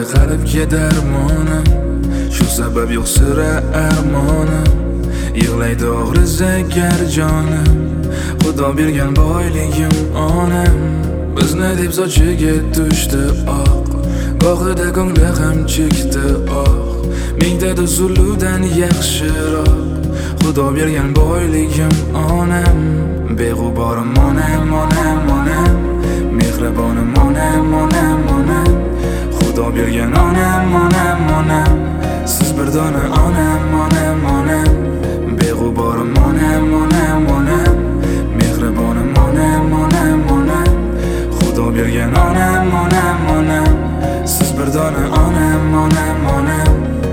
qalbga darmonim, shu sabab yo'q sira armonim. Yig'laydi og'riza gar jonim, Xudo bergan boyligim onam. Bizni deb sochiga tushdi oq, gohida ko'ngli ham chekdi oq. Mingtadir zuluvdan yaxshiroq, Xudo bergan boyligim onam. Beg'uborim onam, onam, onam, mehribonim onam, onam, onam. Xudo bergan onam, onam, onam, siz bir dona onam, onam, onam. Beg'uborim onam, onam, onam, mehribonim onam, onam, onam. Xudo bergan onam, onam, onam, siz bir dona onam, onam, onam.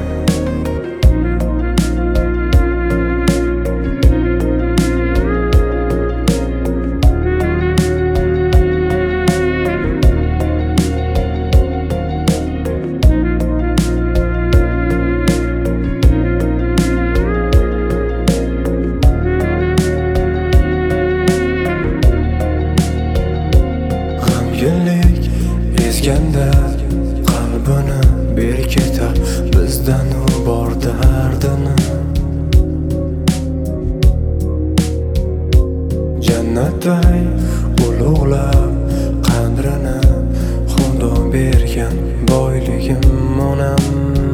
G'amginlik ezganda qalbini berkitar, bizdan u bor dardini. Jannatday ulug'lab qadrini, Xudo bergan boyligim onam.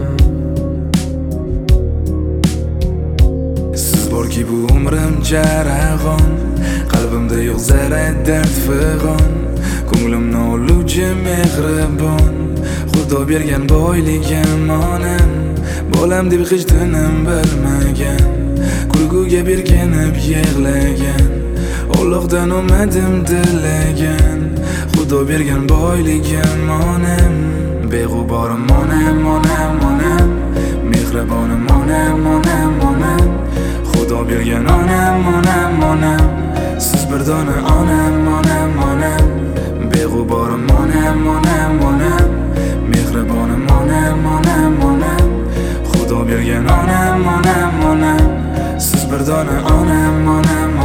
Siz borki bu umrim jarag'on, qalbimda yo'q zara dard fig'on. Ko'nglimni oluvchi mehribon, Xudo bergan boyligim onam. Bolam deb hech tinim bilmagan, kulguga berkinib yig'lagan. Allohdan umadim tilagan, Xudo bergan boyligim onam. Beg'uborim onam, onam, onam, mehribonim onam, onam, onam. Xudo bergan onam, onam, onam, siz bir dona onam, onam, onam. Beg'uborim onam, onam, onam, mehribonim onam, onam, onam. Xudo bergan onam, onam, onam, siz bir dona onam, onam,